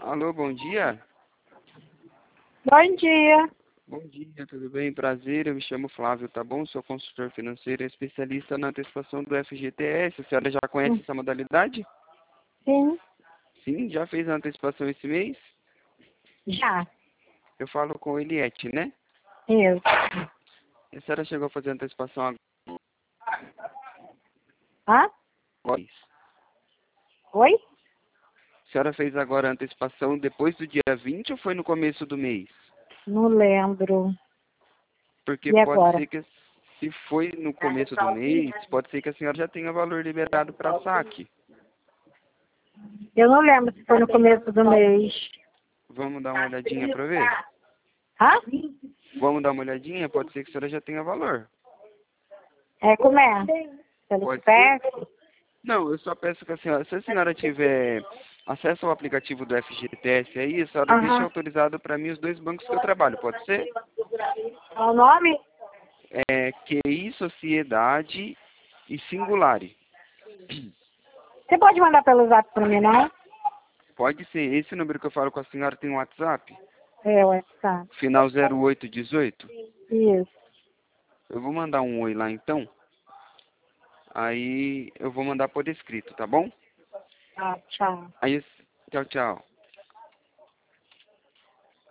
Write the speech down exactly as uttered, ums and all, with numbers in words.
Alô, bom dia. Bom dia. Bom dia, tudo bem? Prazer, eu me chamo Flávio, tá bom? Sou consultor financeiro e especialista na antecipação do F G T S. A senhora já conhece essa modalidade? Sim, Sim, já fez a antecipação esse mês? já. Eu falo com Eliette, né? Eu. A senhora chegou a fazer a antecipação Hã? agora? Oi? A senhora fez agora a antecipação depois do dia vinte ou foi no começo do mês? Não lembro. Porque E pode agora? ser que, se foi no começo do mês, pode ser que a senhora já tenha valor liberado para saque. Eu não lembro se foi no começo do mês. Vamos dar uma olhadinha para ver? Hã? Vamos dar uma olhadinha? Pode ser que a senhora já tenha valor. É, como é? Pelo Pode C P ser? F? Não, eu só peço que a senhora, se a senhora tiver acesso ao aplicativo do F G T S aí, a senhora deixe Aham. autorizado para mim os dois bancos que eu trabalho, pode ser? Qual o nome? É Q I Sociedade e Singulari. Você pode mandar pelo zap pra mim, não? Pode ser. Esse número que eu falo com a senhora tem um WhatsApp? É, o WhatsApp. Final zero oito dezoito? Isso. Eu vou mandar um oi lá então. Aí eu vou mandar por escrito, tá bom? Ah, tchau. Aí, tchau, tchau.